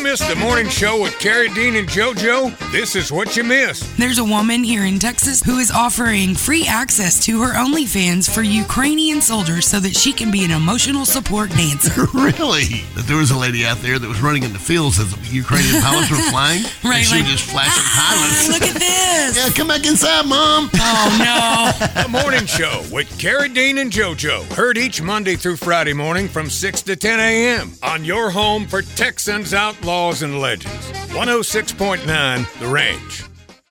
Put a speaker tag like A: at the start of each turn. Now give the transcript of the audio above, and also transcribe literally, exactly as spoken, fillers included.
A: missed the morning show with Carrie, Dean, and JoJo, this is what you missed.
B: There's a woman here in Texas who is offering free access to her OnlyFans for Ukrainian soldiers so that she can be an emotional support dancer.
C: Really? That there was a lady out there that was running in the fields as the Ukrainian pilots were flying?
B: Right,
C: and she
B: like,
C: was just flashing
B: ah,
C: pilots.
B: look at this.
C: Yeah, come back inside, Mom.
B: Oh, no.
A: The morning show with Carrie, Dean, and JoJo. Heard each Monday through Friday morning from six to ten a.m. on your home for Texans, outlaws, and legends. one oh six point nine The Range.